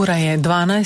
Ura je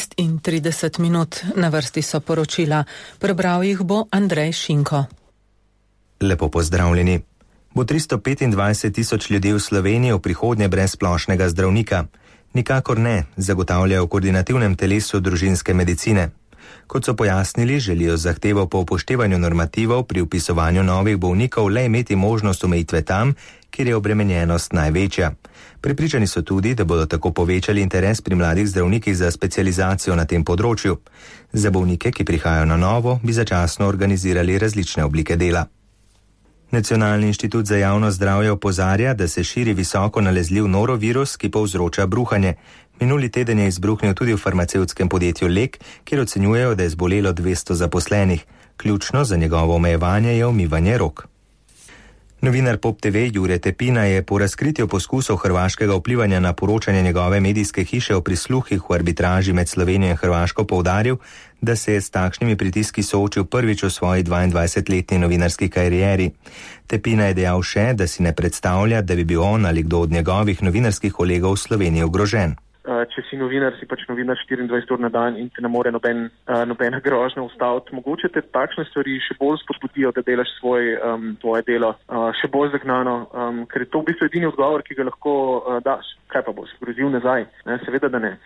12:30, na vrsti so poročila. Prebral jih bo Andrej Šinko. Lepo pozdravljeni. Bo 325 tisoč ljudi v Sloveniji v prihodnje brez splošnega zdravnika? Nikakor ne, zagotavljajo v koordinativnem telesu družinske medicine. Kot so pojasnili, želijo zahtevo po upoštevanju normativov pri vpisovanju novih bolnikov le imeti možnost omejitve tam, kjer je obremenjenost največja. Prepričani so tudi, da bodo tako povečali interes pri mladih zdravnikih za specializacijo na tem področju. Za bolnike, ki prihajajo na novo, bi začasno organizirali različne oblike dela. Nacionalni inštitut za javno zdravje opozarja, da se širi visoko nalezljiv norovirus, ki povzroča bruhanje. Minuli teden je izbruhnil tudi v farmacevtskem podjetju Lek, kjer ocenjujejo, da je zbolelo 200 zaposlenih. Ključno za njegovo omejevanje je umivanje rok. Novinar Pop TV Jure Tepina je po razkritju poskusov hrvaškega vplivanja na poročanje njegove medijske hiše o prisluhih v arbitraži med Slovenijo in Hrvaško poudaril, da se je s takšnimi pritiski soočil prvič v svoji 22-letni novinarski karieri. Tepina je dejal še, da si ne predstavlja, da bi bil on ali kdo od njegovih novinarskih kolegov v Sloveniji ogrožen. Če si novinar, si pač novinar 24 ur na dan in te ne more nobena grožnja ustaviti. Mogoče te takšne stvari še bolj spodbudijo, da delaš tvoje delo še bolj zagnano, ker je to v bistvu edini odgovor, ki ga lahko daš. Kaj pa boš grozil nazaj? Ne, seveda, da ne.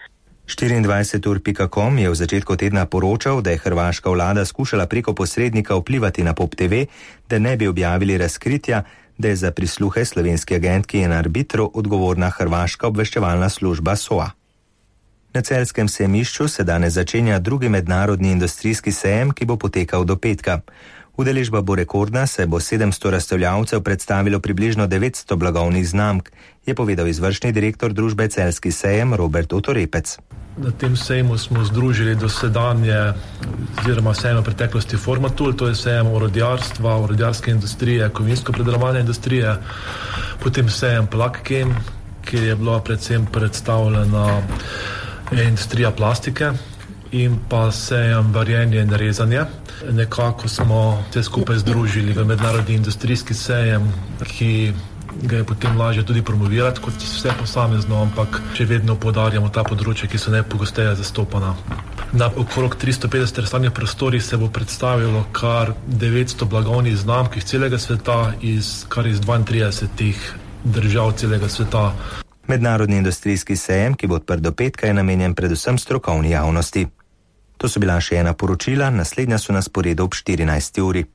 24ur.com je v začetku tedna poročal, da je hrvaška vlada skušala preko posrednika vplivati na Pop TV, da ne bi objavili razkritja, da je za prisluhe slovenski agentki in arbitru odgovorna hrvaška obveščevalna služba SOA. Na celjskem sejmišču se danes začenja drugi mednarodni industrijski sejem, ki bo potekal do petka. Udeležba bo rekordna, saj bo 700 razstavljavcev predstavilo približno 900 blagovnih znamk, je povedal izvršni direktor družbe Celjski sejem Robert Otorepec. Na tem sejmu smo združili dosedanje oziroma sejem v preteklosti Formatul, to je sejem orodjarstva, orodjarske industrije, kovinsko-predelovalne industrije, potem sejem Plakkem, kjer je bila predvsem predstavljena industrija plastike in pa sejem varjenje in rezanje. Nekako smo vse skupaj združili v mednarodni industrijski sejem, ki ga je potem lažje tudi promovirati kot vse posamezno, ampak še vedno poudarjamo ta področja, ki so najpogosteje zastopana. Na okrog 350 razstavnih prostorih se bo predstavilo kar 900 blagovnih znamk iz celega sveta, iz 32 držav celega sveta. Mednarodni industrijski sejem, ki bo odprt do petka, je namenjen predvsem strokovni javnosti. To so bila še ena poročila, naslednja so na sporedu ob 14. uri.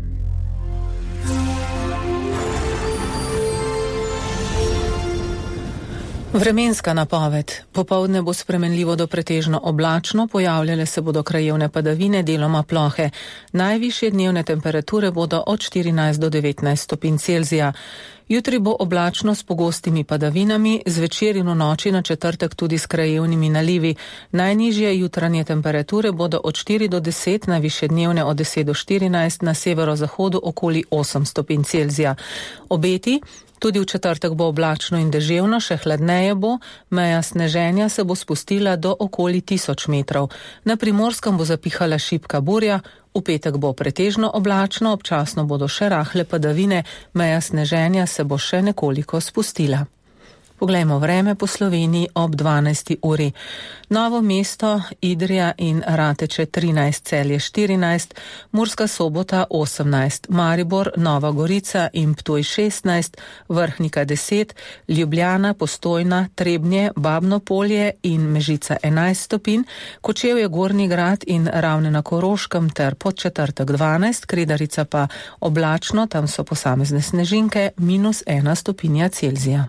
Vremenska napoved. Popoldne bo spremenljivo do pretežno oblačno, pojavljale se bodo krajevne padavine, deloma plohe. Najvišje dnevne temperature bodo od 14 do 19 stopinj Celzija. Jutri bo oblačno s pogostimi padavinami, zvečer in v noči na četrtek tudi s krajevnimi nalivi. Najnižje jutranje temperature bodo od 4 do 10, najvišje dnevne od 10 do 14, na severozahodu okoli 8 stopinj Celzija. Obeti. Tudi v četrtek bo oblačno in deževno, še hladneje bo, meja sneženja se bo spustila do okoli 1000 metrov. Na Primorskem bo zapihala šibka burja, v petek bo pretežno oblačno, občasno bodo še rahle padavine, meja sneženja se bo še nekoliko spustila. Poglejmo vreme po Sloveniji ob 12. uri. Novo mesto, Idrija in Rateče 13, Celje 14, Murska Sobota 18, Maribor, Nova Gorica in Ptuj 16, Vrhnika 10, Ljubljana, Postojna, Trebnje, Babno Polje in Mežica 11 stopinj, Kočevje, Gornji Grad in Ravne na Koroškem ter Podčetrtek 12, Kredarica pa oblačno, tam so posamezne snežinke, -1 stopinja Celzija.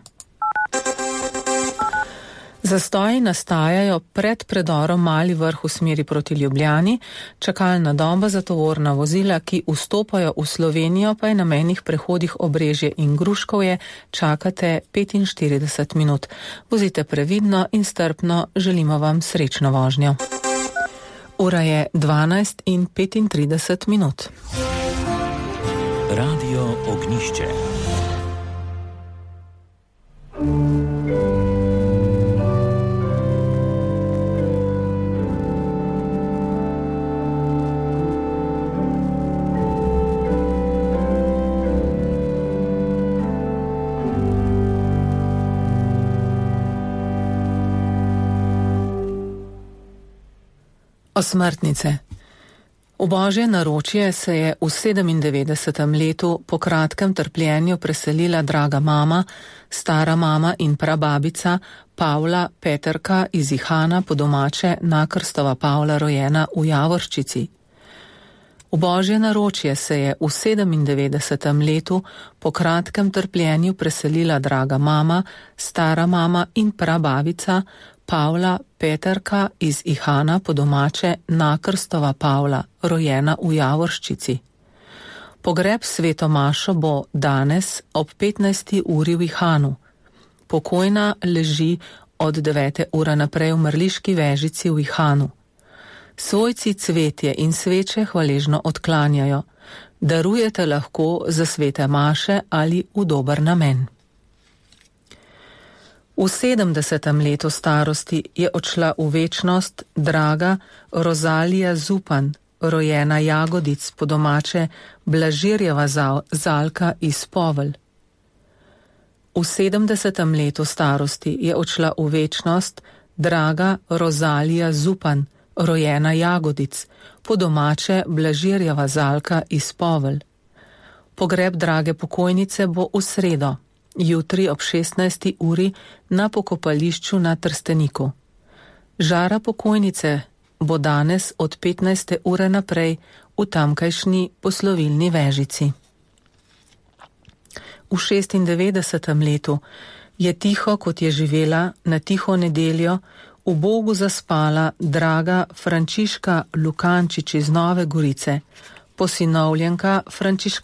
Zastoji nastajajo pred predorom Mali Vrh v smeri proti Ljubljani, čakalna doba za tovorna vozila, ki vstopajo v Slovenijo, pa je na mejnih prehodih Obrežje in Gruškovje, čakate 45 minut. Vozite previdno in strpno, želimo vam srečno vožnjo. Ura je 12:35. Radio Ognišče. Osmrtnice. V Božje naročje se je v 97. letu po kratkem trpljenju preselila draga mama, stara mama in prababica Pavla Peterka iz Ihana, po domače Nakrstova Pavla, rojena v Javorščici. V Božje naročje se je v 97. letu po kratkem trpljenju preselila draga mama, stara mama in prababica Pavla Peterka iz Ihana, po domače Nakrstova Pavla, rojena v Javorščici. Pogreb sveto mašo bo danes ob 15. uri v Ihanu. Pokojna leži od 9. ure naprej v Mrliški Vežici v Ihanu. Svojci cvetje in sveče hvaležno odklanjajo. Darujete lahko za svete maše ali v dober namen. V 70. letu starosti je odšla v večnost draga Rozalija Zupan, rojena Jagodic, po domače Blažirjeva Zalka iz Povelj. V 70. letu starosti je odšla v večnost draga Rozalija Zupan, rojena Jagodic, po domače Blažirjeva Zalka iz Povelj. Pogreb drage pokojnice bo v sredo, jutri ob 16. uri na pokopališču na Trsteniku. Žara pokojnice bo danes od 15. ure naprej v tamkajšnji poslovilni Vežici. V 96. letu je tiho, kot je živela, na tiho nedeljo v Bogu zaspala draga Frančiška Lukančič iz Nove Gorice, posinovljenka Frančiška